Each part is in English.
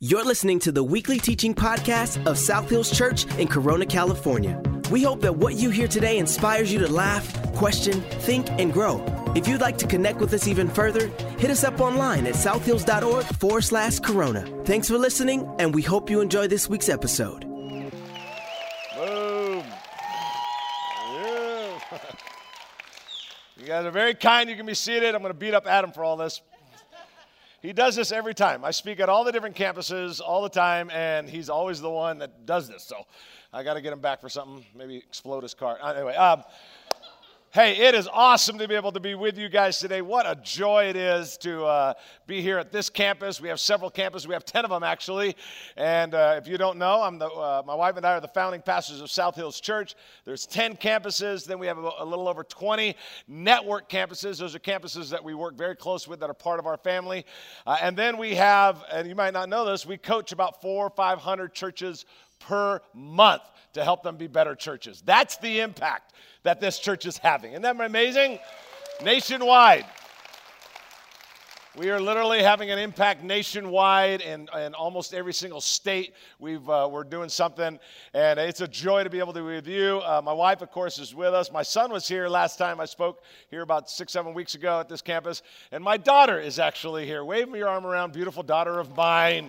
You're listening to the weekly teaching podcast of South Hills Church in Corona, California. We hope that what you hear today inspires you to laugh, question, think, and grow. If you'd like to connect with us even further, hit us up online at southhills.org/corona. Thanks for listening, and we hope you enjoy this week's episode. Boom. Yeah. You guys are very kind. You can be seated. I'm going to beat up Adam for all this. He does this every time. I speak at all the different campuses all the time, and he's always the one that does this. So I got to get him back for something, maybe explode his car. Anyway, hey, it is awesome to be able to be with you guys today. What a joy it is to be here at this campus. We have several campuses. We have 10 of them, actually. And if you don't know, my wife and I are the founding pastors of South Hills Church. There's 10 campuses. Then we have a little over 20 network campuses. Those are campuses that we work very close with that are part of our family. And then we have, and you might not know this, we coach about 400 or 500 churches per month to help them be better churches. That's the impact that this church is having. Isn't that amazing? Nationwide. We are literally having an impact nationwide in almost every single state. We're doing something, and it's a joy to be able to be with you. My wife, of course, is with us. My son was here last time I spoke here about 6-7 weeks ago at this campus, and my daughter is actually here. Wave me your arm around, beautiful daughter of mine.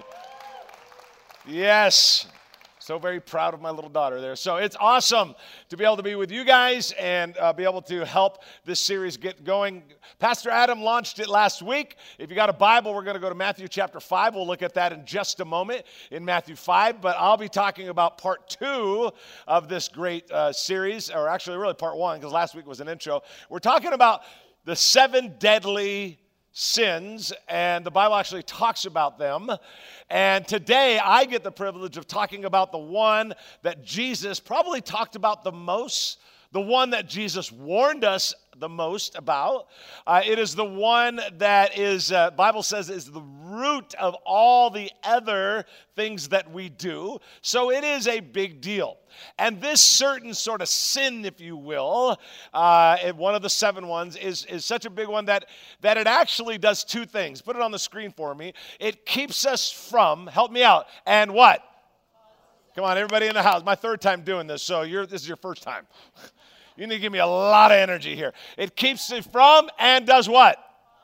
Yes. So very proud of my little daughter there. So it's awesome to be able to be with you guys and be able to help this series get going. Pastor Adam launched it last week. If you got a Bible, we're going to go to Matthew chapter 5. We'll look at that in just a moment in Matthew 5. But I'll be talking about part 2 of this great series, or actually really part 1, because last week was an intro. We're talking about the 7 deadly sins, and the Bible actually talks about them. And today I get the privilege of talking about the one that Jesus probably talked about the most, the one that Jesus warned us the most about. It is the one that is, Bible says, is the root of all the other things that we do. So it is a big deal. And this certain sort of sin, if you will, one of the 7 ones, is such a big one that it actually does 2 things. Put it on the screen for me. It keeps us from, help me out, and what? Come on, everybody in the house. My 3rd time doing this, so this is your first time. You need to give me a lot of energy here. It keeps you from and does what?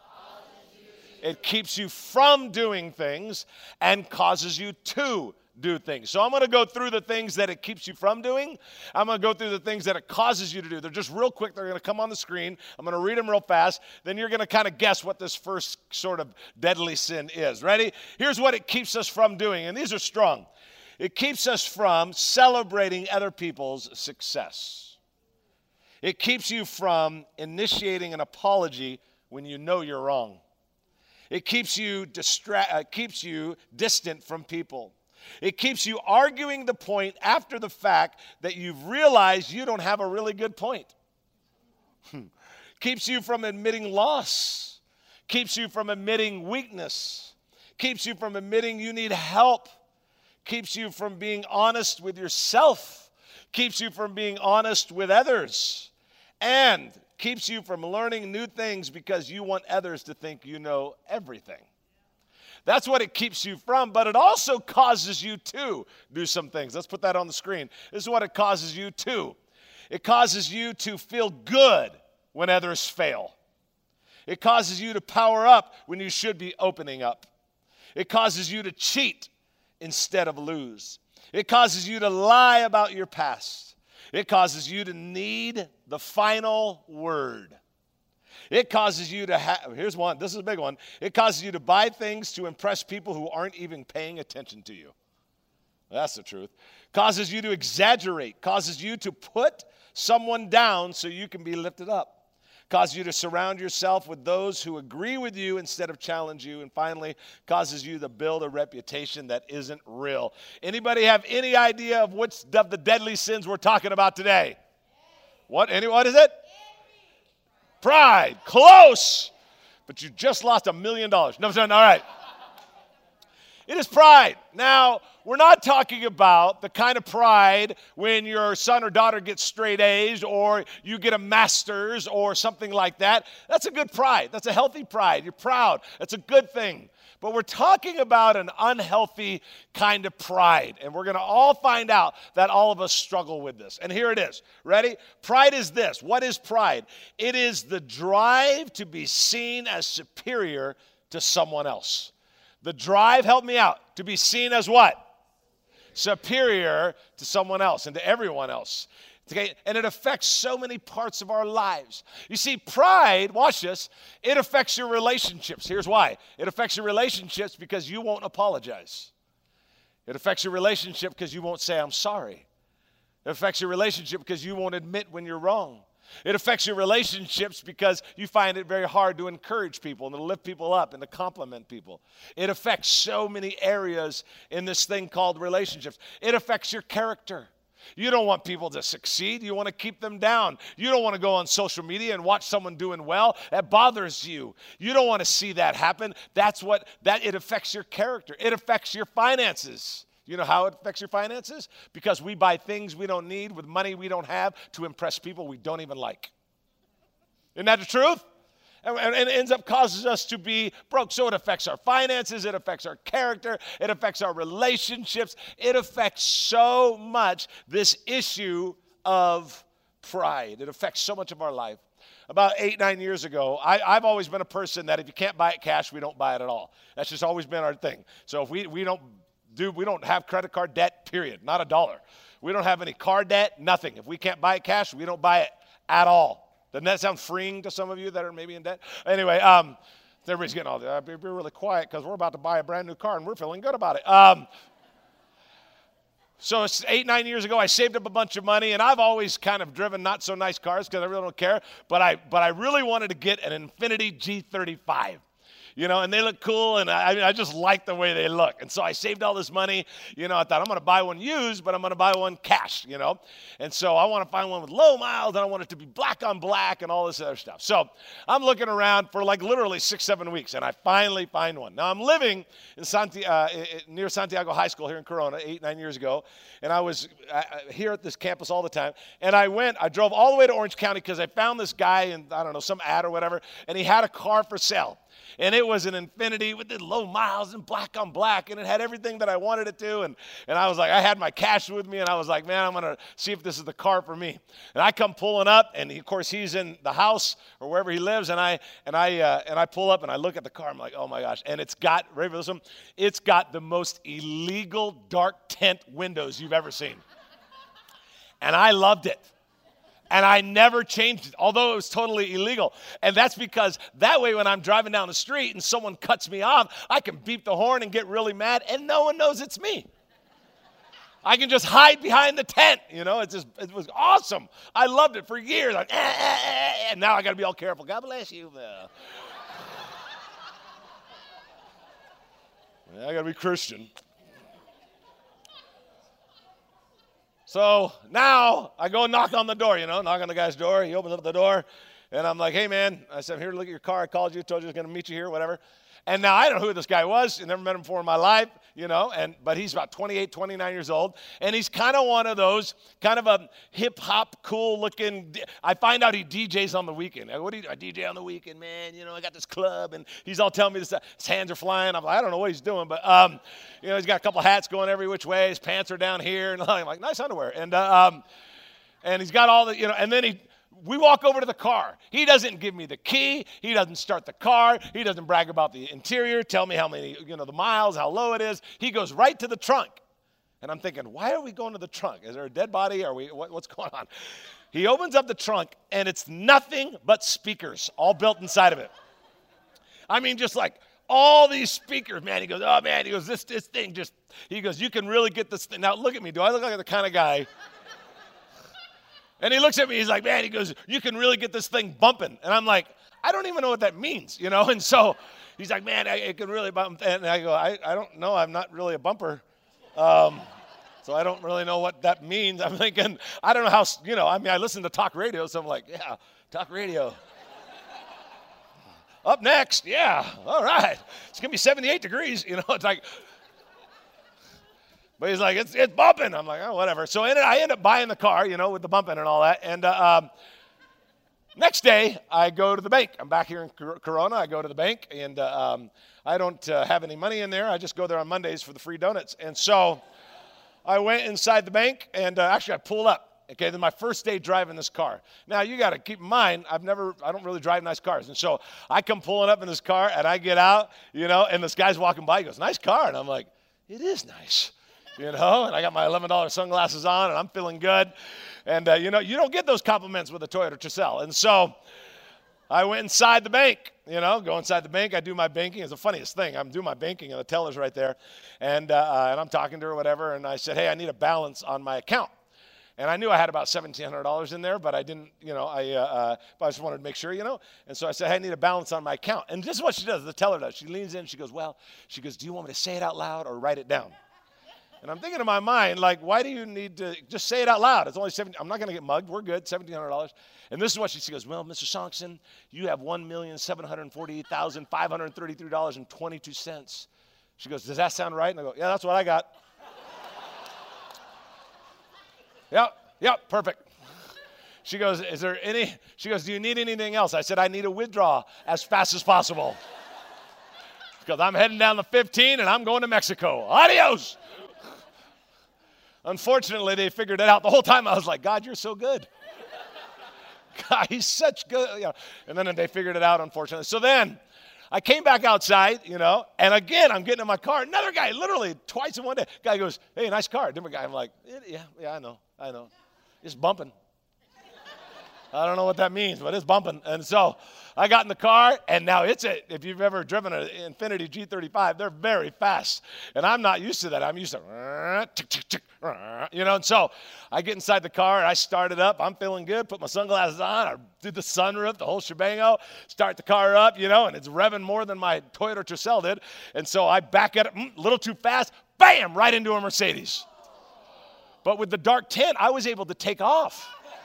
It keeps you from doing things and causes you to do things. So I'm going to go through the things that it keeps you from doing. I'm going to go through the things that it causes you to do. They're just real quick. They're going to come on the screen. I'm going to read them real fast. Then you're going to kind of guess what this first sort of deadly sin is. Ready? Here's what it keeps us from doing, and these are strong. It keeps us from celebrating other people's success. It keeps you from initiating an apology when you know you're wrong. It keeps you distant from people. It keeps you arguing the point after the fact that you've realized you don't have a really good point. Keeps you from admitting loss. Keeps you from admitting weakness. Keeps you from admitting you need help. Keeps you from being honest with yourself. Keeps you from being honest with others. And keeps you from learning new things because you want others to think you know everything. That's what it keeps you from, but it also causes you to do some things. Let's put that on the screen. This is what it causes you to. It causes you to feel good when others fail. It causes you to power up when you should be opening up. It causes you to cheat instead of lose. It causes you to lie about your past. It causes you to need the final word. It causes you to here's one, this is a big one. It causes you to buy things to impress people who aren't even paying attention to you. That's the truth. Causes you to exaggerate. Causes you to put someone down so you can be lifted up. Causes you to surround yourself with those who agree with you instead of challenge you. And finally, causes you to build a reputation that isn't real. Anybody have any idea of which of the deadly sins we're talking about today? What is it? Pride. Close. But you just lost $1 million. No, all right. It is pride. Now, we're not talking about the kind of pride when your son or daughter gets straight A's or you get a master's or something like that. That's a good pride. That's a healthy pride. You're proud. That's a good thing. But we're talking about an unhealthy kind of pride. And we're going to all find out that all of us struggle with this. And here it is. Ready? Pride is this. What is pride? It is the drive to be seen as superior to someone else. The drive, help me out, to be seen as what? Superior to someone else and to everyone else. Okay? And it affects so many parts of our lives. You see, pride, watch this, it affects your relationships. Here's why. It affects your relationships because you won't apologize. It affects your relationship because you won't say, I'm sorry. It affects your relationship because you won't admit when you're wrong. It affects your relationships because you find it very hard to encourage people and to lift people up and to compliment people. It affects so many areas in this thing called relationships. It affects your character. You don't want people to succeed. You want to keep them down. You don't want to go on social media and watch someone doing well. That bothers you. You don't want to see that happen. It affects your character. It affects your finances. You know how it affects your finances? Because we buy things we don't need with money we don't have to impress people we don't even like. Isn't that the truth? And it ends up causes us to be broke. So it affects our finances. It affects our character. It affects our relationships. It affects so much this issue of pride. It affects so much of our life. About 8-9 years ago, I've always been a person that if you can't buy it cash, we don't buy it at all. That's just always been our thing. So if we don't have credit card debt, period, not a dollar. We don't have any car debt, nothing. If we can't buy it cash, we don't buy it at all. Doesn't that sound freeing to some of you that are maybe in debt? Anyway, everybody's getting all that. Be really quiet because we're about to buy a brand new car and we're feeling good about it. So it's 8-9 years ago, I saved up a bunch of money, and I've always kind of driven not so nice cars because I really don't care. But I really wanted to get an Infiniti G35. You know, and they look cool, and I just like the way they look. And so I saved all this money. You know, I thought I'm going to buy one used, but I'm going to buy one cash, you know. And so I want to find one with low miles, and I want it to be black on black and all this other stuff. So I'm looking around for like literally 6-7 weeks, and I finally find one. Now, I'm living in near Santiago High School here in Corona 8-9 years ago, and I was here at this campus all the time. And I drove all the way to Orange County because I found this guy in, I don't know, some ad or whatever, and he had a car for sale. And it was an Infiniti with the low miles and black on black, and it had everything that I wanted it to. And I was like, I had my cash with me, and I was like, man, I'm going to see if this is the car for me. And I come pulling up, and of course he's in the house or wherever he lives, and I pull up and I look at the car. I'm like, oh my gosh! And it's got, ready for this one? It's got the most illegal dark tint windows you've ever seen, and I loved it. And I never changed it, although it was totally illegal. And that's because that way when I'm driving down the street and someone cuts me off, I can beep the horn and get really mad, and no one knows it's me. I can just hide behind the tent, you know. It was awesome. I loved it for years. Like, and now I got to be all careful. God bless you. I got to be Christian. So now I go and knock on the door, you know, knock on the guy's door. He opens up the door, and I'm like, hey, man. I said, I'm here to look at your car. I called you, told you I was going to meet you here, whatever. And now I don't know who this guy was. I never met him before in my life, you know, but he's about 28, 29 years old. And he's kind of one of those, kind of a hip-hop, cool-looking. I find out he DJs on the weekend. I go, what do you do? I DJ on the weekend, man. You know, I got this club. And he's all telling me this stuff. His hands are flying. I'm like, I don't know what he's doing. But, you know, he's got a couple hats going every which way. His pants are down here. And I'm like, nice underwear. And he's got all the, you know, and then we walk over to the car. He doesn't give me the key. He doesn't start the car. He doesn't brag about the interior, tell me how many, you know, the miles, how low it is. He goes right to the trunk. And I'm thinking, why are we going to the trunk? Is there a dead body? What's going on? He opens up the trunk, and it's nothing but speakers all built inside of it. I mean, just like all these speakers, man. He goes, oh, man. He goes, this thing just, he goes, you can really get this thing. Now, look at me. Do I look like the kind of guy? And he looks at me, he's like, man, he goes, you can really get this thing bumping. And I'm like, I don't even know what that means, you know? And so he's like, man, it can really bump. And I go, I don't know, I'm not really a bumper. So I don't really know what that means. I'm thinking, I don't know how, you know, I mean, I listen to talk radio, so I'm like, yeah, talk radio. Up next, yeah, all right. It's going to be 78 degrees, you know, it's like. But he's like, it's bumping. I'm like, oh, whatever. So I end up buying the car, you know, with the bumping and all that. And Next day, I go to the bank. I'm back here in Corona. I go to the bank, and I don't have any money in there. I just go there on Mondays for the free donuts. And so I went inside the bank, and actually I pulled up. Okay, then my first day driving this car. Now, you got to keep in mind, I don't really drive nice cars. And so I come pulling up in this car, and I get out, and this guy's walking by. He goes, nice car. And I'm like, it is nice, and I got my $11 sunglasses on, and I'm feeling good. And, you don't get those compliments with a Toyota Tercel. And so I went inside the bank, go inside the bank. I do my banking. It's the funniest thing. I'm doing my banking, and the teller's right there. And I'm talking to her or whatever, and I said, hey, I need a balance on my account. And I knew I had about $1,700 in there, but I didn't, but I just wanted to make sure, And so I said, hey, I need a balance on my account. And this is what she does, the teller does. She leans in, she goes, do you want me to say it out loud or write it down? And I'm thinking in my mind, like, why do you need to just say it out loud? It's only $17. I'm not going to get mugged. We're good, $1,700. And this is what she goes, well, Mr. Sonksen, you have $1,748,533.22. She goes, does that sound right? And I go, yeah, that's what I got. Yep, perfect. She goes, do you need anything else? I said, I need a withdrawal as fast as possible. Because I'm heading down the 15 and I'm going to Mexico. Adios. Unfortunately, they figured it out. The whole time I was like, God, you're so good. God, he's such good. And then they figured it out, unfortunately. So then I came back outside, and again, I'm getting in my car. Another guy, literally twice in one day. Guy goes, hey, nice car. Different guy. I'm like, yeah, I know. It's bumping. I don't know what that means, but it's bumping. And so I got in the car, and now if you've ever driven an Infiniti G35, they're very fast. And I'm not used to that. I'm used to, and so I get inside the car, and I start it up. I'm feeling good, put my sunglasses on. I did the sunroof, the whole shebango, start the car up, and it's revving more than my Toyota Tercel did. And so I back it up a little too fast, bam, right into a Mercedes. But with the dark tint, I was able to take off.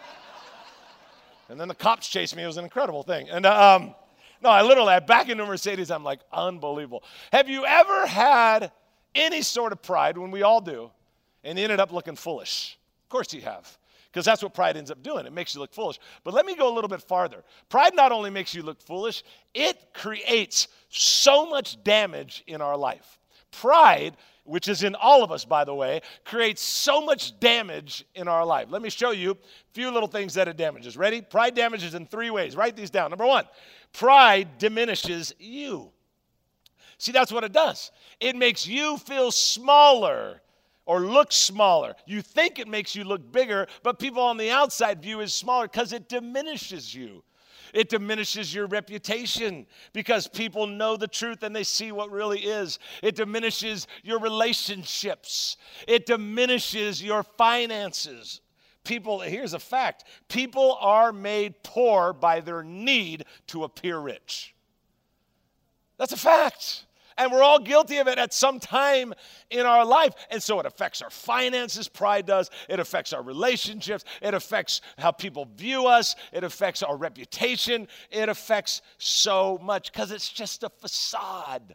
And then the cops chased me. It was an incredible thing. And I back into Mercedes. I'm like, unbelievable. Have you ever had any sort of pride, when we all do, and you ended up looking foolish? Of course you have, because that's what pride ends up doing. It makes you look foolish. But let me go a little bit farther. Pride not only makes you look foolish, it creates so much damage in our life. Pride, which is in all of us, by the way, creates so much damage in our life. Let me show you a few little things that it damages. Ready? Pride damages in 3 ways. Write these down. Number 1, pride diminishes you. See, that's what it does. It makes you feel smaller or look smaller. You think it makes you look bigger, but people on the outside view as smaller because it diminishes you. It diminishes your reputation because people know the truth and they see what really is. It diminishes your relationships. It diminishes your finances. Here's a fact. People are made poor by their need to appear rich. That's a fact. And we're all guilty of it at some time in our life. And so it affects our finances, pride does. It affects our relationships. It affects how people view us. It affects our reputation. It affects so much because it's just a facade.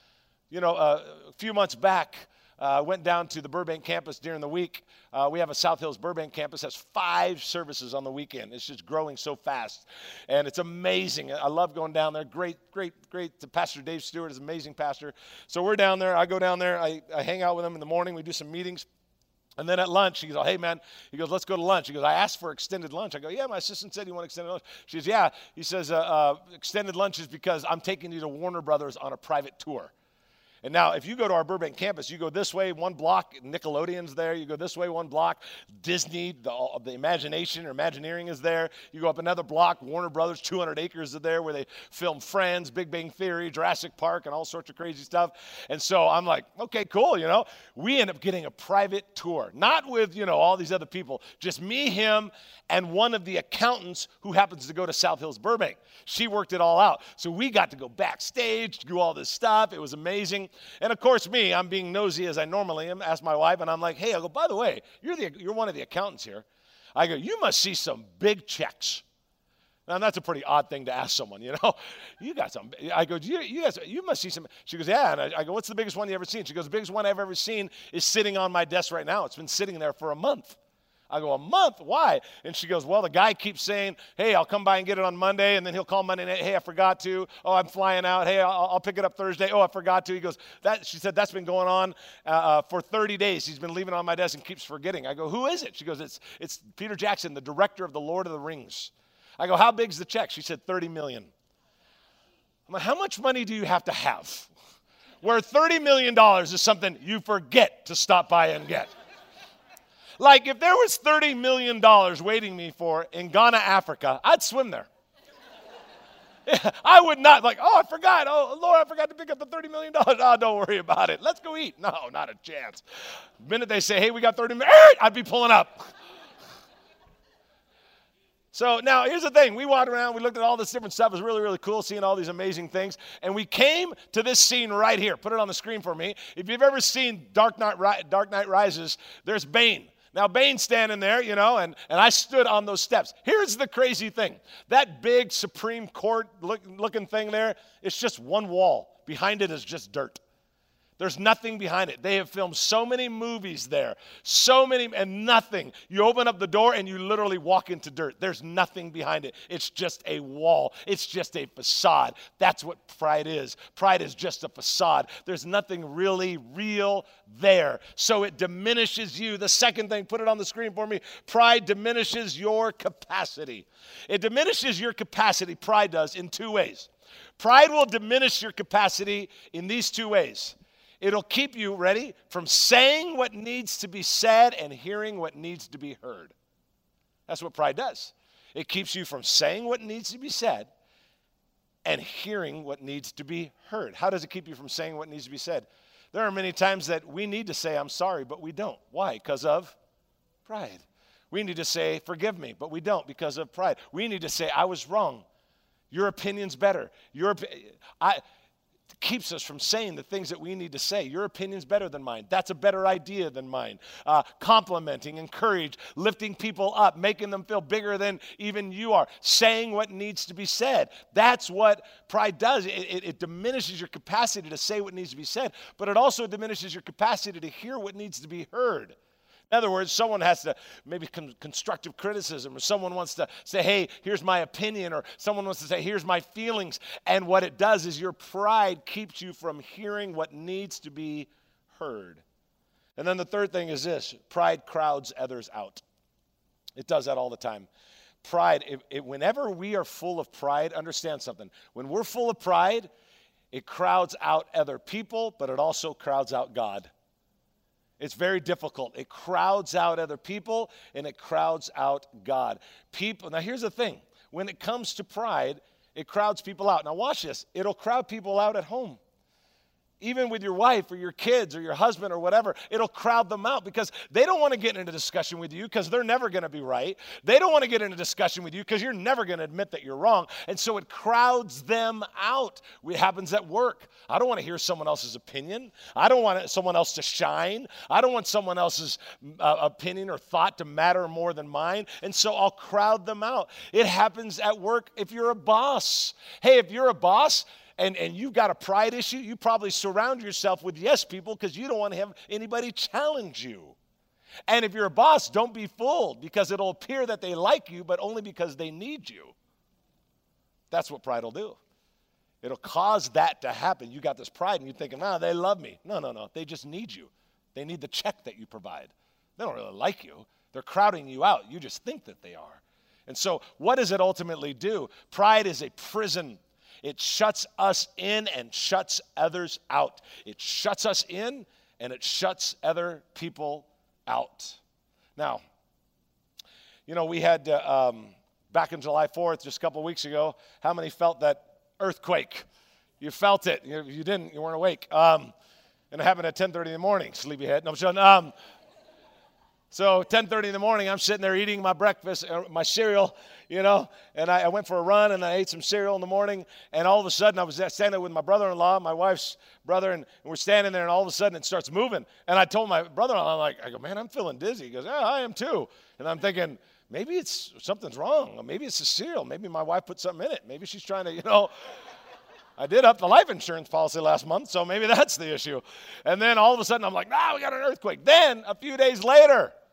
A few months back, I went down to the Burbank campus during the week. We have a South Hills Burbank campus. Has 5 services on the weekend. It's just growing so fast. And it's amazing. I love going down there. Great. Pastor Dave Stewart is an amazing pastor. So we're down there. I go down there. I hang out with him in the morning. We do some meetings. And then at lunch, he goes, hey, man, he goes, let's go to lunch. He goes, I asked for extended lunch. I go, yeah, my assistant said you want extended lunch. She goes, yeah. He says, extended lunch is because I'm taking you to Warner Brothers on a private tour. And now, if you go to our Burbank campus, you go this way, 1 block, Nickelodeon's there. You go this way, 1 block, Disney, the Imagination or Imagineering is there. You go up another block, Warner Brothers, 200 acres is there where they film Friends, Big Bang Theory, Jurassic Park, and all sorts of crazy stuff. And so I'm like, okay, cool, We end up getting a private tour, not with, all these other people, just me, him, and one of the accountants who happens to go to South Hills Burbank. She worked it all out. So we got to go backstage, do all this stuff. It was amazing. And of course, I'm being nosy as I normally am, ask my wife, and I'm like, hey, I go, by the way, you're one of the accountants here. I go, you must see some big checks. Now, that's a pretty odd thing to ask someone, You got some. I go, you must see some. She goes, yeah. And I go, what's the biggest one you ever seen? She goes, the biggest one I've ever seen is sitting on my desk right now. It's been sitting there for a month. I go, a month? Why? And she goes, well, the guy keeps saying, hey, I'll come by and get it on Monday. And then he'll call Monday night, hey, I forgot to. Oh, I'm flying out. Hey, I'll pick it up Thursday. Oh, I forgot to. He goes, she said, that's been going on for 30 days. He's been leaving it on my desk and keeps forgetting. I go, who is it? She goes, it's Peter Jackson, the director of the Lord of the Rings. I go, how big's the check? She said, $30 million. I'm like, how much money do you have to have? Where $30 million is something you forget to stop by and get. Like, if there was $30 million waiting me for in Ghana, Africa, I'd swim there. I would not, like, oh, I forgot. Oh, Lord, I forgot to pick up the $30 million. Oh, don't worry about it. Let's go eat. No, not a chance. The minute they say, hey, we got $30 million, I'd be pulling up. So now, here's the thing. We walked around. We looked at all this different stuff. It was really, really cool seeing all these amazing things. And we came to this scene right here. Put it on the screen for me. If you've ever seen Dark Knight Rises, there's Bane. Now, Bane's standing there, you know, and I stood on those steps. Here's the crazy thing. That big Supreme Court looking thing there, it's just one wall. Behind it is just dirt. There's nothing behind it. They have filmed so many movies there, so many, and nothing. You open up the door and you literally walk into dirt. There's nothing behind it. It's just a wall. It's just a facade. That's what pride is. Pride is just a facade. There's nothing really real there. So it diminishes you. The second thing, put it on the screen for me. Pride diminishes your capacity. It diminishes your capacity, pride does, in two ways. Pride will diminish your capacity in these two ways. It'll keep you, ready, from saying what needs to be said and hearing what needs to be heard. That's what pride does. It keeps you from saying what needs to be said and hearing what needs to be heard. How does it keep you from saying what needs to be said? There are many times that we need to say, I'm sorry, but we don't. Why? Because of pride. We need to say, forgive me, but we don't because of pride. We need to say, I was wrong. Your opinion's better. Keeps us from saying the things that we need to say. Your opinion's better than mine. That's a better idea than mine. Complimenting, encourage, lifting people up, making them feel bigger than even you are. Saying what needs to be said. That's what pride does. It diminishes your capacity to say what needs to be said, but it also diminishes your capacity to hear what needs to be heard. In other words, someone has to, maybe constructive criticism, or someone wants to say, hey, here's my opinion, or someone wants to say, here's my feelings. And what it does is your pride keeps you from hearing what needs to be heard. And then the third thing is this: pride crowds others out. It does that all the time. Pride, whenever we are full of pride, understand something. When we're full of pride, it crowds out other people, but it also crowds out God. It's very difficult. It crowds out other people, and it crowds out God. Now here's the thing. When it comes to pride, it crowds people out. Now watch this. It'll crowd people out at home. Even with your wife or your kids or your husband or whatever, it'll crowd them out because they don't want to get into discussion with you because they're never going to be right. They don't want to get into discussion with you because you're never going to admit that you're wrong. And so it crowds them out. It happens at work. I don't want to hear someone else's opinion. I don't want someone else to shine. I don't want someone else's opinion or thought to matter more than mine. And so I'll crowd them out. It happens at work if you're a boss. Hey, if you're a boss, and you've got a pride issue, you probably surround yourself with yes people because you don't want to have anybody challenge you. And if you're a boss, don't be fooled because it'll appear that they like you, but only because they need you. That's what pride will do. It'll cause that to happen. You got this pride and you're thinking, they love me. No. They just need you. They need the check that you provide. They don't really like you. They're crowding you out. You just think that they are. And so what does it ultimately do? Pride is a prison. It shuts us in and shuts others out. It shuts us in and it shuts other people out. Now, we had, back on July 4th, just a couple of weeks ago, how many felt that earthquake? You felt it. You didn't. You weren't awake. And it happened at 10:30 in the morning. Sleepyhead. No, I'm sure. So 10:30 in the morning, I'm sitting there eating my breakfast, my cereal, and I went for a run and I ate some cereal in the morning, and all of a sudden I was standing there with my brother-in-law, my wife's brother, and we're standing there, and all of a sudden it starts moving. And I told my brother-in-law, I go, man, I'm feeling dizzy. He goes, yeah, I am too. And I'm thinking, maybe something's wrong. Maybe it's the cereal. Maybe my wife put something in it. Maybe she's trying to, I did up the life insurance policy last month, so maybe that's the issue. And then all of a sudden I'm like, we got an earthquake. Then a few days later,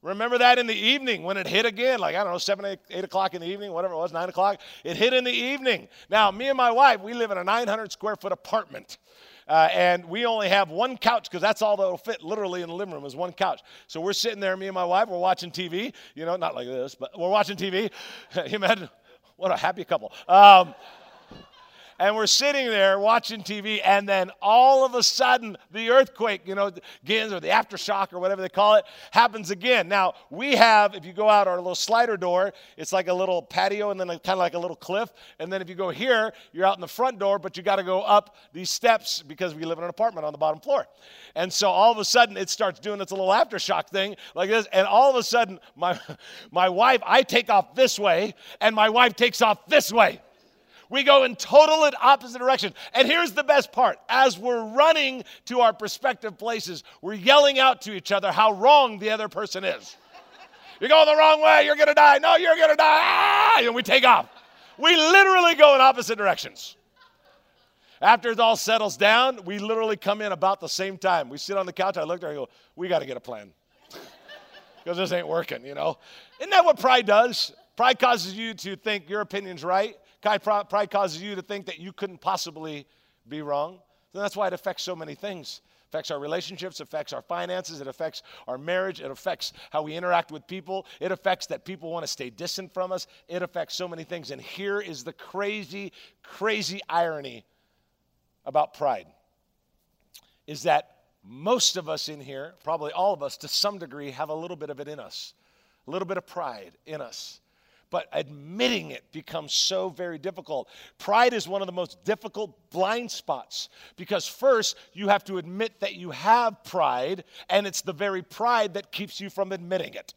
Remember that in the evening when it hit again, like, I don't know, 7, 8 o'clock in the evening, whatever it was, 9 o'clock. It hit in the evening. Now, me and my wife, we live in a 900-square-foot apartment. And we only have one couch because that's all that will fit literally in the living room is one couch. So we're sitting there, me and my wife, we're watching TV. You know, not like this, but we're watching TV. You imagine, what a happy couple. And we're sitting there watching TV, and then all of a sudden, the earthquake, you know, begins, or the aftershock, or whatever they call it, happens again. Now, we have, if you go out our little slider door, it's like a little patio, and then kind of like a little cliff. And then if you go here, you're out in the front door, but you got to go up these steps because we live in an apartment on the bottom floor. And so all of a sudden, it starts doing its little aftershock thing like this. And all of a sudden, my wife, I take off this way, and my wife takes off this way. We go in total and opposite directions. And here's the best part. As we're running to our respective places, we're yelling out to each other how wrong the other person is. You're going the wrong way. You're going to die. No, you're going to die. Ah! And we take off. We literally go in opposite directions. After it all settles down, we literally come in about the same time. We sit on the couch. I look at her and go, we got to get a plan. Because this ain't working, you know. Isn't that what pride does? Pride causes you to think your opinion's right. Pride causes you to think that you couldn't possibly be wrong. And that's why it affects so many things. It affects our relationships, it affects our finances, it affects our marriage, it affects how we interact with people. It affects that people want to stay distant from us. It affects so many things. And here is the crazy, crazy irony about pride, is that most of us in here, probably all of us to some degree, have a little bit of it in us, a little bit of pride in us. But admitting it becomes so very difficult. Pride is one of the most difficult blind spots because first you have to admit that you have pride, and it's the very pride that keeps you from admitting it.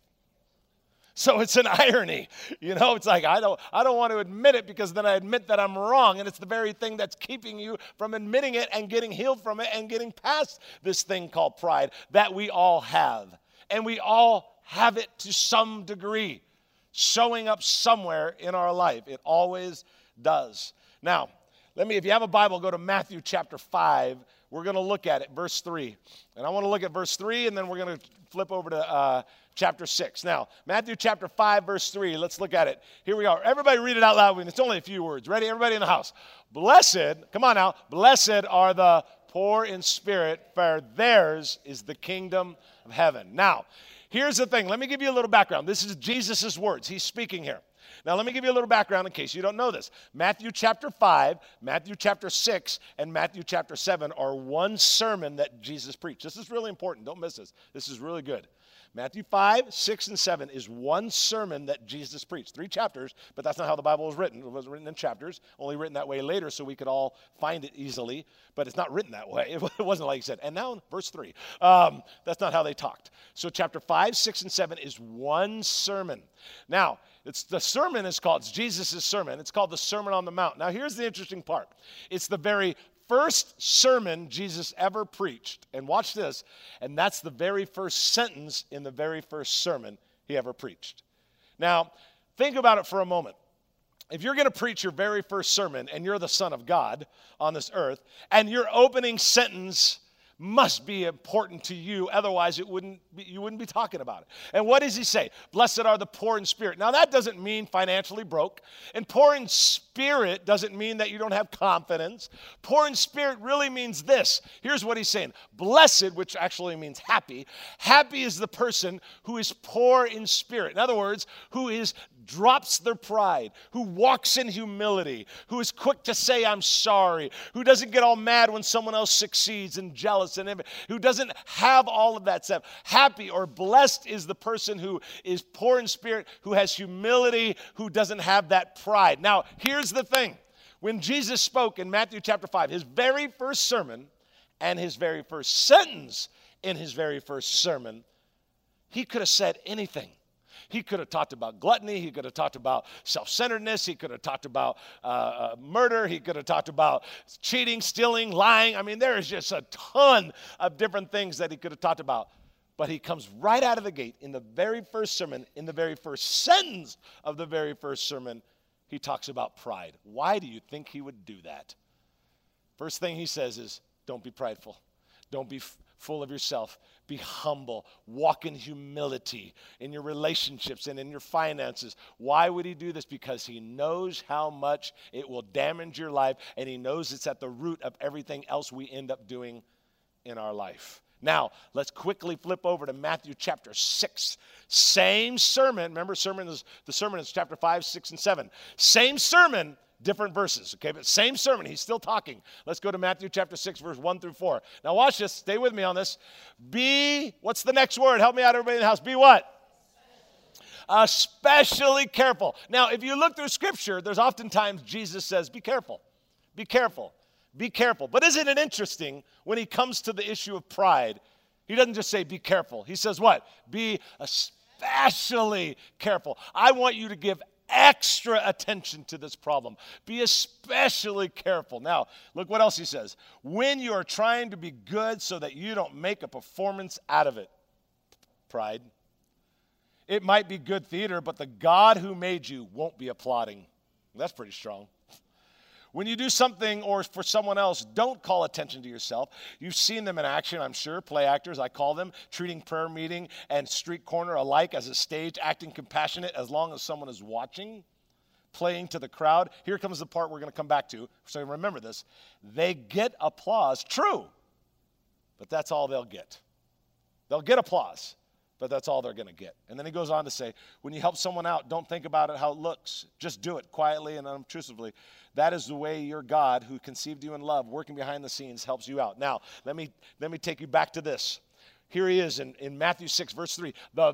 So it's an irony, you know. It's like I don't want to admit it because then I admit that I'm wrong, and it's the very thing that's keeping you from admitting it and getting healed from it and getting past this thing called pride that we all have, and we all have it to some degree. Showing up somewhere in our life. It always does. Now, if you have a Bible, go to Matthew chapter 5. We're going to look at it, verse 3. And I want to look at verse 3, and then we're going to flip over to chapter 6. Now, Matthew chapter 5, verse 3. Let's look at it. Here we are. Everybody read it out loud. It's only a few words. Ready? Everybody in the house. Blessed, come on now. Blessed are the poor in spirit, for theirs is the kingdom of heaven. Now, here's the thing. Let me give you a little background. This is Jesus' words. He's speaking here. Now, let me give you a little background in case you don't know this. Matthew chapter 5, Matthew chapter 6, and Matthew chapter 7 are one sermon that Jesus preached. This is really important. Don't miss this. This is really good. Matthew 5, 6, and 7 is one sermon that Jesus preached. 3 chapters, but that's not how the Bible was written. It wasn't written in chapters, only written that way later so we could all find it easily. But it's not written that way. It wasn't like he said, and now in verse 3. That's not how they talked. So chapter 5, 6, and 7 is one sermon. Now, it's Jesus' sermon. It's called the Sermon on the Mount. Now, here's the interesting part. It's the very first sermon Jesus ever preached. And watch this. And that's the very first sentence in the very first sermon he ever preached. Now, think about it for a moment. If you're going to preach your very first sermon and you're the Son of God on this earth, and your opening sentence must be important to you, otherwise you wouldn't be talking about it. And what does he say? Blessed are the poor in spirit. Now that doesn't mean financially broke. And poor in spirit doesn't mean that you don't have confidence. Poor in spirit really means this. Here's what he's saying. Blessed, which actually means happy. Happy is the person who is poor in spirit. In other words, who drops their pride, who walks in humility, who is quick to say, I'm sorry, who doesn't get all mad when someone else succeeds and jealous and envy, who doesn't have all of that stuff. Happy or blessed is the person who is poor in spirit, who has humility, who doesn't have that pride. Now, here's the thing. When Jesus spoke in Matthew chapter 5, his very first sermon and his very first sentence in his very first sermon, he could have said anything. He could have talked about gluttony. He could have talked about self-centeredness. He could have talked about murder. He could have talked about cheating, stealing, lying. I mean, there is just a ton of different things that he could have talked about. But he comes right out of the gate in the very first sermon, in the very first sentence of the very first sermon, he talks about pride. Why do you think he would do that? First thing he says is, don't be prideful. Don't be full of yourself. Be humble. Walk in humility in your relationships and in your finances. Why would he do this? Because he knows how much it will damage your life, and he knows it's at the root of everything else we end up doing in our life. Now, let's quickly flip over to Matthew chapter 6. Same sermon. Remember, the sermon is chapter 5, 6, and 7. Same sermon, different verses, okay? But same sermon. He's still talking. Let's go to Matthew chapter 6, verse 1 through 4. Now, watch this. Stay with me on this. What's the next word? Help me out, everybody in the house. Be what? Especially careful. Now, if you look through Scripture, there's oftentimes Jesus says, be careful. Be careful. Be careful. But isn't it interesting when he comes to the issue of pride, he doesn't just say be careful. He says what? Be especially careful. I want you to give extra attention to this problem. Be especially careful. Now, look what else he says. When you are trying to be good so that you don't make a performance out of it. Pride. It might be good theater, but the God who made you won't be applauding. That's pretty strong. When you do something or for someone else, don't call attention to yourself. You've seen them in action, I'm sure, play actors, I call them, treating prayer meeting and street corner alike as a stage, acting compassionate as long as someone is watching, playing to the crowd. Here comes the part we're going to come back to, so remember this. They get applause, true, but that's all they'll get. They'll get applause, but that's all they're going to get. And then he goes on to say, when you help someone out, don't think about it how it looks. Just do it quietly and unobtrusively. That is the way your God, who conceived you in love, working behind the scenes, helps you out. Now, let me take you back to this. Here he is in Matthew 6, verse 3,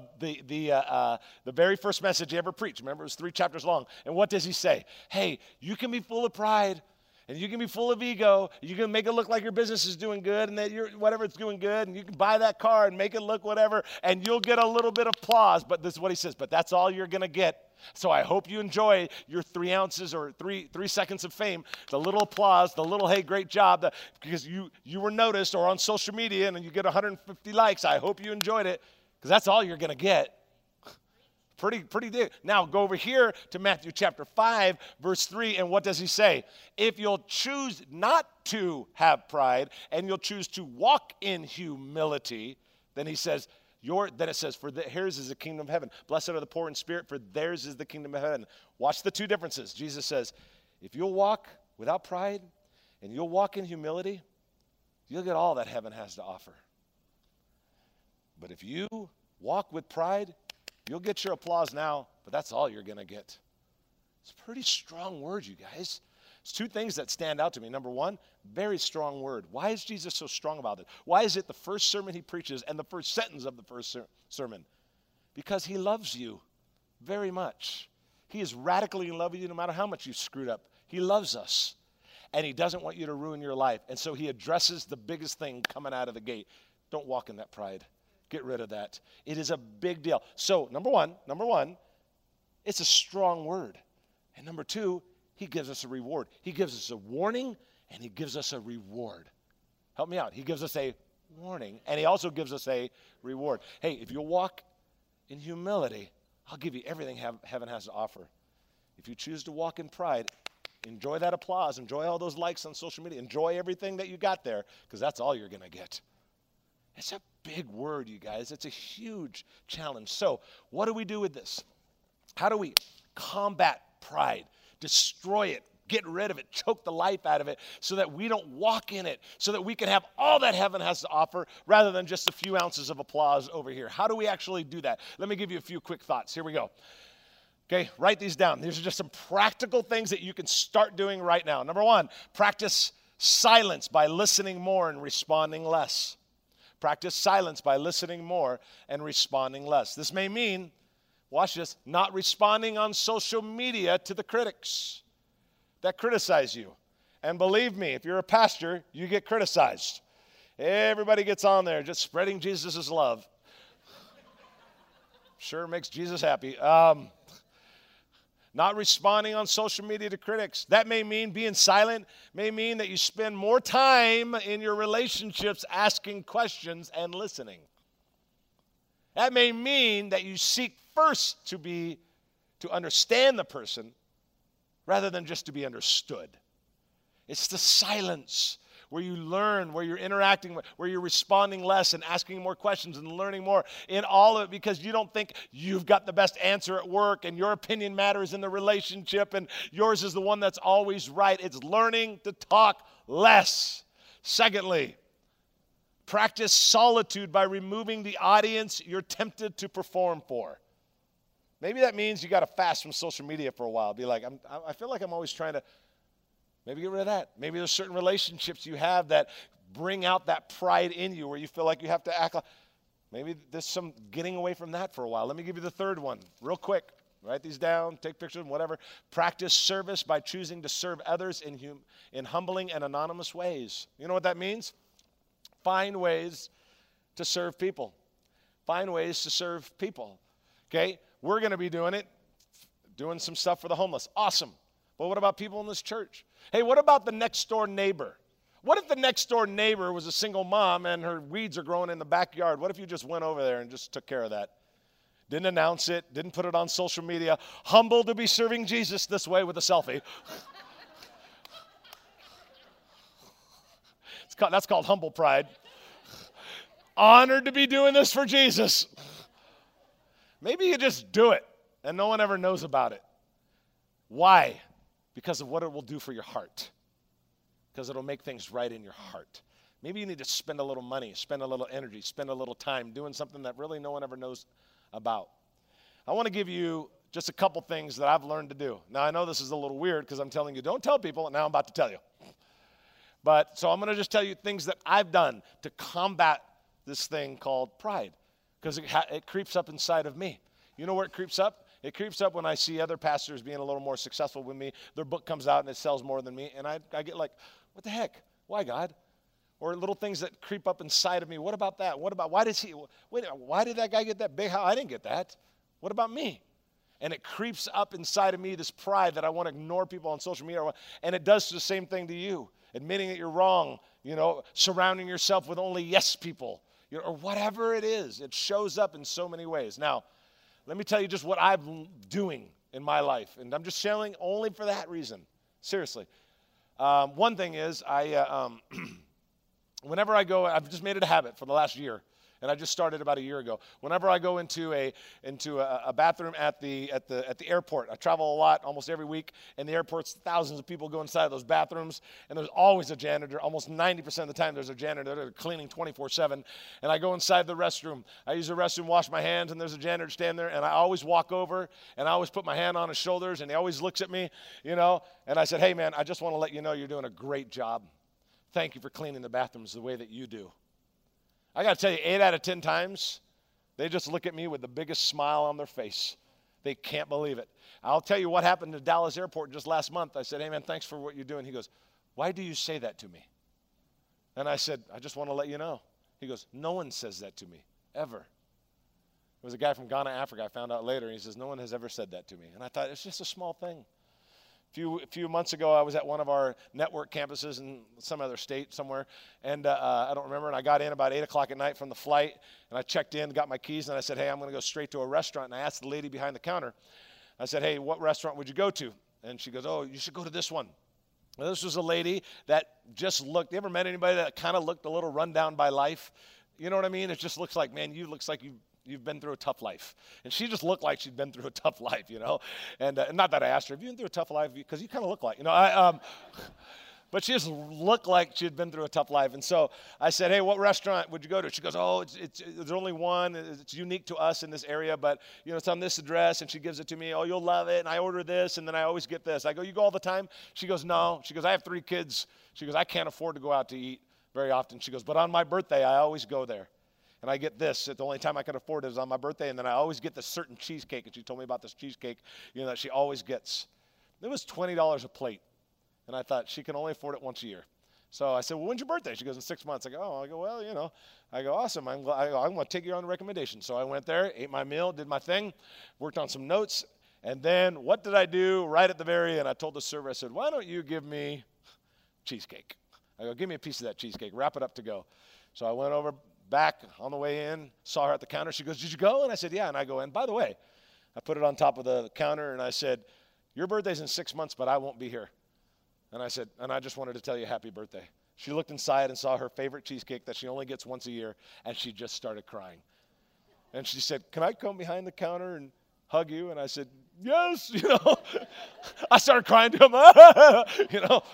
the very first message he ever preached. Remember, it was 3 chapters long. And what does he say? Hey, you can be full of pride, and you can be full of ego. You can make it look like your business is doing good, and that whatever it's doing good, and you can buy that car and make it look whatever, and you'll get a little bit of applause. But this is what he says, but that's all you're going to get. So I hope you enjoy your 3 ounces or 3 seconds of fame, the little applause, the little, hey, great job, because you were noticed or on social media and you get 150 likes. I hope you enjoyed it, because that's all you're going to get. Pretty big. Now go over here to Matthew chapter 5, verse 3, and what does he say? If you'll choose not to have pride and you'll choose to walk in humility, then he says, then it says, theirs is the kingdom of heaven. Blessed are the poor in spirit, for theirs is the kingdom of heaven. Watch the 2 differences. Jesus says, if you'll walk without pride and you'll walk in humility, you'll get all that heaven has to offer. But if you walk with pride, you'll get your applause now, but that's all you're going to get. It's a pretty strong word, you guys. It's 2 things that stand out to me. Number 1, very strong word. Why is Jesus so strong about it? Why is it the first sermon he preaches and the first sentence of the first sermon? Because he loves you very much. He is radically in love with you no matter how much you've screwed up. He loves us, and he doesn't want you to ruin your life. And so he addresses the biggest thing coming out of the gate. Don't walk in that pride. Get rid of that. It is a big deal. So, number one, it's a strong word. And number 2, he gives us a reward. He gives us a warning, and he gives us a reward. Help me out. He gives us a warning, and he also gives us a reward. Hey, if you'll walk in humility, I'll give you everything heaven has to offer. If you choose to walk in pride, enjoy that applause, enjoy all those likes on social media, enjoy everything that you got there, because that's all you're going to get. It's a big word, you guys. It's a huge challenge. So what do we do with this? How do we combat pride? Destroy it, get rid of it, choke the life out of it so that we don't walk in it, so that we can have all that heaven has to offer rather than just a few ounces of applause over here. How do we actually do that? Let me give you a few quick thoughts. Here we go. Okay, write these down. These are just some practical things that you can start doing right now. Number 1, practice silence by listening more and responding less. Practice silence by listening more and responding less. This may mean, watch this, not responding on social media to the critics that criticize you. And believe me, if you're a pastor, you get criticized. Everybody gets on there just spreading Jesus' love. Sure makes Jesus happy. Not responding on social media to critics. That may mean being silent, may mean that you spend more time in your relationships asking questions and listening. That may mean that you seek first to understand the person rather than just to be understood. It's the silence where you learn, where you're interacting, where you're responding less and asking more questions and learning more in all of it, because you don't think you've got the best answer at work and your opinion matters in the relationship and yours is the one that's always right. It's learning to talk less. Secondly, practice solitude by removing the audience you're tempted to perform for. Maybe that means you got to fast from social media for a while. Be like, I feel like I'm always trying to maybe get rid of that. Maybe there's certain relationships you have that bring out that pride in you where you feel like you have to act like. Maybe there's some getting away from that for a while. Let me give you the third one real quick. Write these down, take pictures, whatever. Practice service by choosing to serve others in humbling and anonymous ways. You know what that means? Find ways to serve people. Find ways to serve people. Okay? We're going to be doing it, doing some stuff for the homeless. Awesome. But what about people in this church? Hey, what about the next door neighbor? What if the next door neighbor was a single mom and her weeds are growing in the backyard? What if you just went over there and just took care of that? Didn't announce it, didn't put it on social media. Humbled to be serving Jesus this way with a selfie. That's called humble pride. Honored to be doing this for Jesus. Maybe you just do it and no one ever knows about it. Why? Because of what it will do for your heart. Because it'll make things right in your heart. Maybe you need to spend a little money, spend a little energy, spend a little time doing something that really no one ever knows about. I want to give you just a couple things that I've learned to do. Now, I know this is a little weird because I'm telling you, don't tell people, and now I'm about to tell you. So I'm going to just tell you things that I've done to combat this thing called pride. Because it creeps up inside of me. You know where it creeps up? It creeps up when I see other pastors being a little more successful with me. Their book comes out and it sells more than me. And I get like, what the heck? Why, God? Or little things that creep up inside of me. What about that? Why did that guy get that big house? I didn't get that. What about me? And it creeps up inside of me, this pride that I want to ignore people on social media. And it does the same thing to you. Admitting that you're wrong, surrounding yourself with only yes people. Or whatever it is, it shows up in so many ways. Now, let me tell you just what I'm doing in my life. And I'm just sharing only for that reason. Seriously. One thing is, whenever I go, I've just made it a habit for the last year. And I just started about a year ago. Whenever I go into a bathroom at the airport, I travel a lot, almost every week. And the airport's thousands of people go inside those bathrooms, and there's always a janitor. Almost 90% of the time, there's a janitor. They're cleaning 24/7. And I go inside the restroom. I use the restroom, wash my hands, and there's a janitor standing there. And I always walk over, and I always put my hand on his shoulders, and he always looks at me, And I said, hey, man, I just want to let you know you're doing a great job. Thank you for cleaning the bathrooms the way that you do. I got to tell you, 8 out of 10 times, they just look at me with the biggest smile on their face. They can't believe it. I'll tell you what happened to Dallas Airport just last month. I said, hey, man, thanks for what you're doing. He goes, why do you say that to me? And I said, I just want to let you know. He goes, no one says that to me, ever. It was a guy from Ghana, Africa. I found out later. And he says, no one has ever said that to me. And I thought, it's just a small thing. A few months ago, I was at one of our network campuses in some other state somewhere, and I don't remember, and I got in about 8 o'clock at night from the flight, and I checked in, got my keys, and I said, hey, I'm going to go straight to a restaurant, and I asked the lady behind the counter, I said, hey, what restaurant would you go to? And she goes, oh, you should go to this one. Well, this was a lady that just looked, you ever met anybody that kind of looked a little run down by life? You know what I mean? It just looks like, man, looks like you've been through a tough life. And she just looked like she'd been through a tough life, And not that I asked her, have you been through a tough life? Because you kind of look like, but she just looked like she had been through a tough life. And so I said, hey, what restaurant would you go to? She goes, oh, there's only one. It's unique to us in this area, but, it's on this address. And she gives it to me. Oh, you'll love it. And I order this, and then I always get this. I go, you go all the time? She goes, no. She goes, I have 3 kids. She goes, I can't afford to go out to eat very often. She goes, but on my birthday, I always go there. And I get this. The only time I can afford it is on my birthday. And then I always get this certain cheesecake. And she told me about this cheesecake, that she always gets. It was $20 a plate. And I thought, she can only afford it once a year. So I said, well, when's your birthday? She goes, in 6 months. I go, well, I go, awesome. I'm going to take you on the recommendation. So I went there, ate my meal, did my thing, worked on some notes. And then what did I do right at the very end? I told the server, I said, why don't you give me cheesecake? I go, give me a piece of that cheesecake. Wrap it up to go. So I went over back on the way in, saw her at the counter. She goes, did you go? And I said, yeah. And I go, and by the way, I put it on top of the counter, and I said, your birthday's in 6 months, but I won't be here. And I said, and I just wanted to tell you happy birthday. She looked inside and saw her favorite cheesecake that she only gets once a year, and she just started crying. And she said, "Can I come behind the counter and hug you?" And I said, "Yes," I started crying to him, It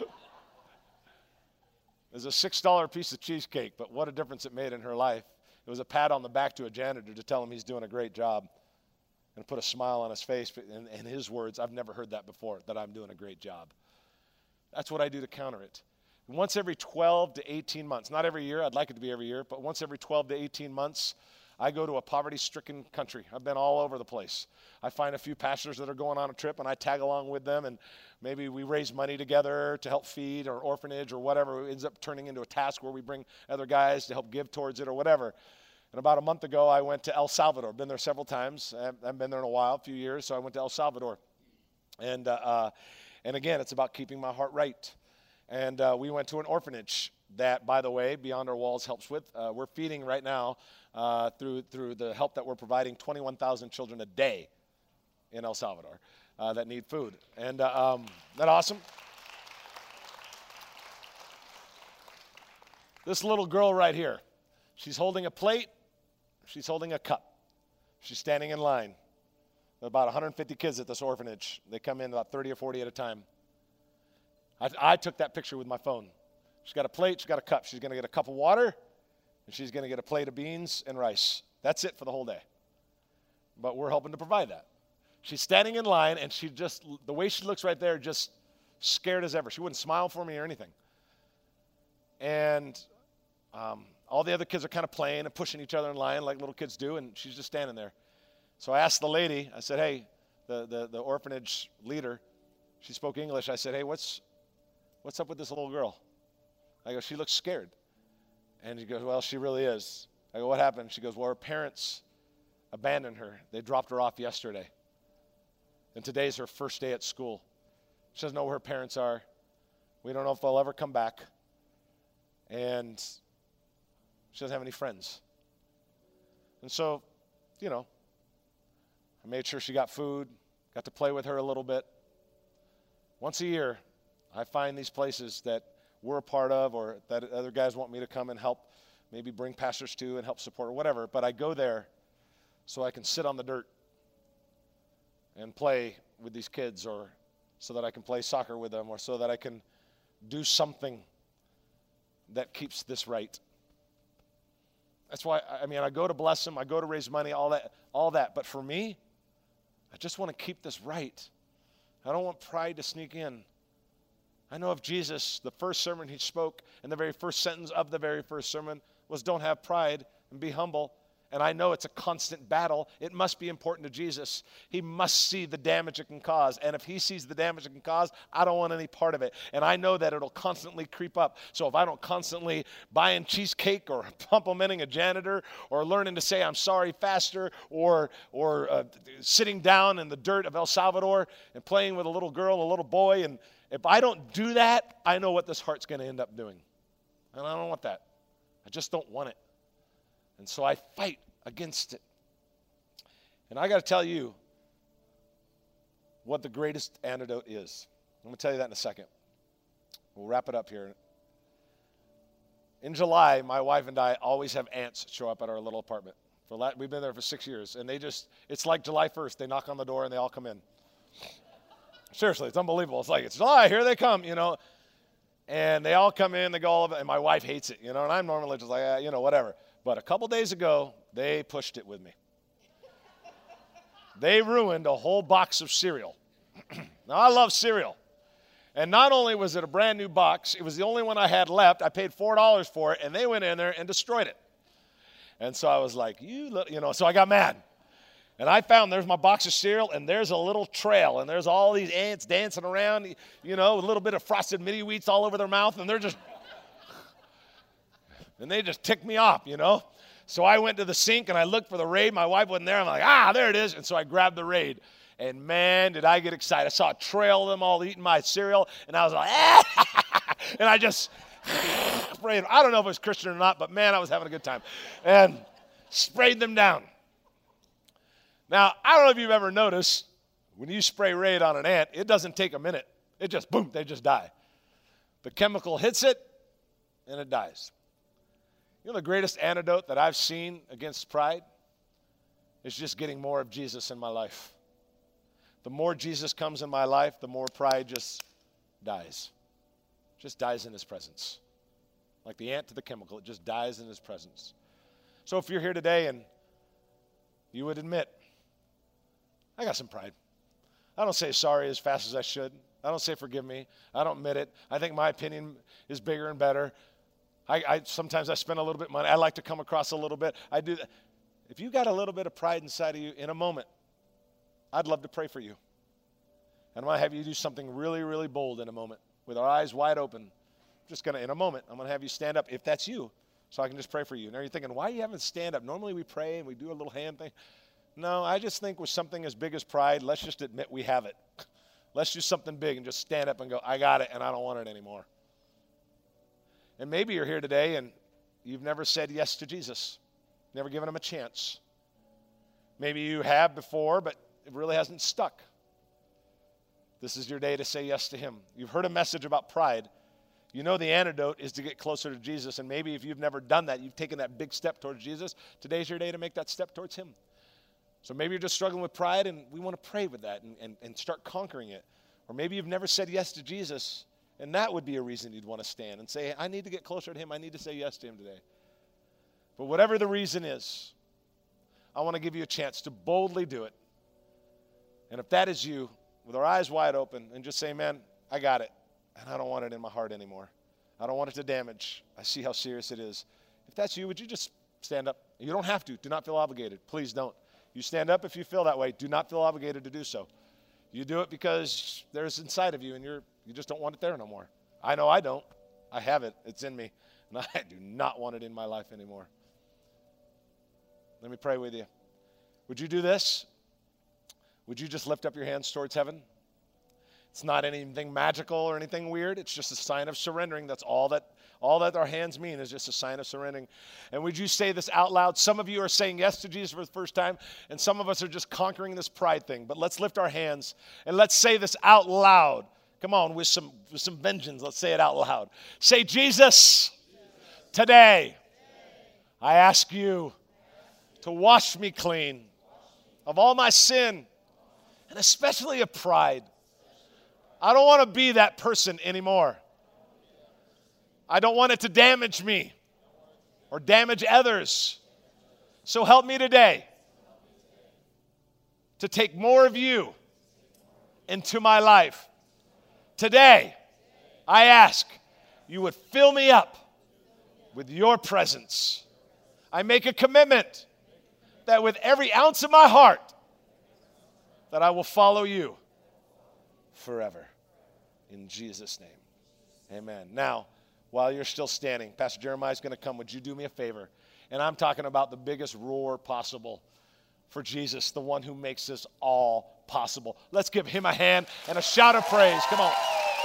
was a $6 piece of cheesecake, but what a difference it made in her life. It was a pat on the back to a janitor to tell him he's doing a great job and put a smile on his face. In his words, I've never heard that before, that I'm doing a great job. That's what I do to counter it. Once every 12 to 18 months, not every year, I'd like it to be every year, but once every 12 to 18 months, I go to a poverty-stricken country. I've been all over the place. I find a few pastors that are going on a trip, and I tag along with them, and maybe we raise money together to help feed or orphanage or whatever. It ends up turning into a task where we bring other guys to help give towards it or whatever. And about a month ago, I went to El Salvador. Been there several times. I haven't been there in a while, a few years, so I went to El Salvador. And again, it's about keeping my heart right. And we went to an orphanage that, by the way, Beyond Our Walls helps with. We're feeding right now through the help that we're providing 21,000 children a day in El Salvador that need food. And isn't that awesome? This little girl right here, she's holding a plate, she's holding a cup. She's standing in line. There are about 150 kids at this orphanage. They come in about 30 or 40 at a time. I took that picture with my phone. She's got a plate, she's got a cup. She's going to get a cup of water, and she's going to get a plate of beans and rice. That's it for the whole day. But we're helping to provide that. She's standing in line, and she just, the way she looks right there, just scared as ever. She wouldn't smile for me or anything. And all the other kids are kind of playing and pushing each other in line like little kids do, and she's just standing there. So I asked the lady, I said, "Hey," the orphanage leader, she spoke English. I said, "Hey, what's up with this little girl?" I go, "She looks scared." And she goes, "Well, she really is." I go, "What happened?" She goes, "Well, her parents abandoned her. They dropped her off yesterday. And today's her first day at school. She doesn't know where her parents are. We don't know if they'll ever come back. And she doesn't have any friends." And so, I made sure she got food, got to play with her a little bit. Once a year, I find these places that we're a part of or that other guys want me to come and help, maybe bring pastors to and help support or whatever. But I go there so I can sit on the dirt and play with these kids, or so that I can play soccer with them, or so that I can do something that keeps this right. That's why, I go to bless them, I go to raise money, all that. But for me, I just want to keep this right. I don't want pride to sneak in. I know of Jesus, the first sermon he spoke, and the very first sentence of the very first sermon was, "Don't have pride and be humble." And I know it's a constant battle. It must be important to Jesus. He must see the damage it can cause. And if he sees the damage it can cause, I don't want any part of it. And I know that it'll constantly creep up. So if I don't constantly buying cheesecake or complimenting a janitor or learning to say I'm sorry faster or sitting down in the dirt of El Salvador and playing with a little girl, a little boy, and if I don't do that, I know what this heart's going to end up doing. And I don't want that. I just don't want it. And so I fight against it. And I got to tell you what the greatest antidote is. I'm going to tell you that in a second. We'll wrap it up here. In July, my wife and I always have ants show up at our little apartment. We've been there for 6 years. And it's like July 1st. They knock on the door and they all come in. Seriously, it's unbelievable. It's like, it's July, here they come, And they all come in, they go all over, and my wife hates it, and I'm normally just like, whatever. But a couple days ago, they pushed it with me. They ruined a whole box of cereal. Now, I love cereal. And not only was it a brand new box, it was the only one I had left. I paid $4 for it, and they went in there and destroyed it. And so I was like, so I got mad. And I found there's my box of cereal, and there's a little trail, and there's all these ants dancing around, a little bit of frosted mini wheats all over their mouth, and and they just ticked me off, So I went to the sink, and I looked for the Raid. My wife wasn't there. I'm like, there it is. And so I grabbed the Raid. And, man, did I get excited. I saw a trail of them all eating my cereal, and I was like, and I just sprayed them. I don't know if it was Christian or not, but, man, I was having a good time. And sprayed them down. Now, I don't know if you've ever noticed, when you spray Raid on an ant, it doesn't take a minute. It just, boom, they just die. The chemical hits it, and it dies. You know the greatest antidote that I've seen against pride is just getting more of Jesus in my life. The more Jesus comes in my life, the more pride just dies. Just dies in his presence. Like the ant to the chemical, it just dies in his presence. So if you're here today and you would admit, I got some pride. I don't say sorry as fast as I should. I don't say forgive me. I don't admit it. I think my opinion is bigger and better. Sometimes I spend a little bit of money. I like to come across a little bit. I do that. If you got a little bit of pride inside of you in a moment, I'd love to pray for you. And I'm going to have you do something really, really bold in a moment with our eyes wide open. In a moment, I'm going to have you stand up if that's you so I can just pray for you. Now you're thinking, why are you having to stand up? Normally we pray and we do a little hand thing. No, I just think with something as big as pride, let's just admit we have it. Let's do something big and just stand up and go, I got it and I don't want it anymore. And maybe you're here today and you've never said yes to Jesus, never given him a chance. Maybe you have before, but it really hasn't stuck. This is your day to say yes to him. You've heard a message about pride. You know the antidote is to get closer to Jesus, and maybe if you've never done that, you've taken that big step towards Jesus, today's your day to make that step towards him. So maybe you're just struggling with pride, and we want to pray with that and start conquering it. Or maybe you've never said yes to Jesus, and that would be a reason you'd want to stand and say, I need to get closer to him. I need to say yes to him today. But whatever the reason is, I want to give you a chance to boldly do it. And if that is you, with our eyes wide open, and just say, man, I got it, and I don't want it in my heart anymore. I don't want it to damage. I see how serious it is. If that's you, would you just stand up? You don't have to. Do not feel obligated. Please don't. You stand up if you feel that way. Do not feel obligated to do so. You do it because there's inside of you, and you just don't want it there no more. I know I don't. I have it. It's in me, and I do not want it in my life anymore. Let me pray with you. Would you do this? Would you just lift up your hands towards heaven? It's not anything magical or anything weird. It's just a sign of surrendering. That's all that our hands mean is just a sign of surrendering. And would you say this out loud? Some of you are saying yes to Jesus for the first time, and some of us are just conquering this pride thing. But let's lift our hands, and let's say this out loud. Come on, with some vengeance, let's say it out loud. Say, Jesus, today I ask you to wash me clean of all my sin, and especially of pride. I don't want to be that person anymore. I don't want it to damage me or damage others. So help me today to take more of you into my life. Today, I ask you would fill me up with your presence. I make a commitment that with every ounce of my heart, that I will follow you forever. In Jesus' name, amen. Now, while you're still standing, Pastor Jeremiah is going to come. Would you do me a favor? And I'm talking about the biggest roar possible for Jesus, the one who makes this all possible. Let's give him a hand and a shout of praise. Come on.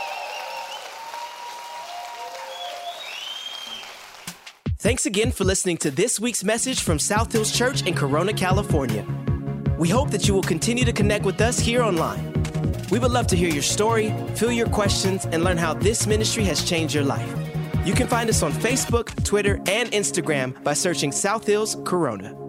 Thanks again for listening to this week's message from South Hills Church in Corona, California. We hope that you will continue to connect with us here online. We would love to hear your story, fill your questions, and learn how this ministry has changed your life. You can find us on Facebook, Twitter, and Instagram by searching South Hills Corona.